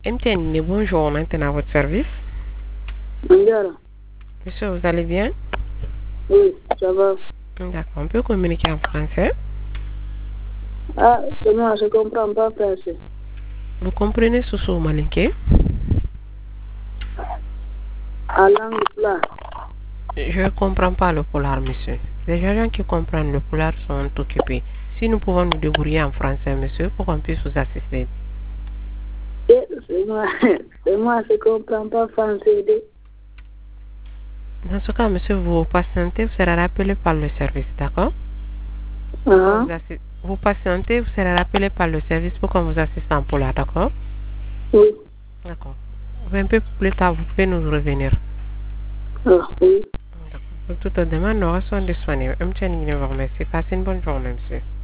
MTN, bonjour, maintenant à votre service. Bonjour. Monsieur, vous allez bien? Oui, ça va. D'accord, on peut communiquer en français. Ah, moi, je comprends pas français. Vous comprenez Soussou Malinké? À langue plat. Je ne comprends pas le polar, monsieur. Les gens qui comprennent le polar sont occupés. Si nous pouvons nous débrouiller en français, monsieur, pour qu'on puisse vous assister. C'est moi, c'est moi, je comprends pas français. Dans ce cas, monsieur, vous patientez, vous serez rappelé par le service, d'accord? Ah, Vous patientez, vous serez rappelé par le service pour qu'on vous assiste en polar, d'accord? oui. D'accord. Un peu plus tard, vous pouvez nous revenir. Ah, oui. Pour toute demande, nous restons disponibles. MTN, vous remercie. Passez une bonne journée, monsieur.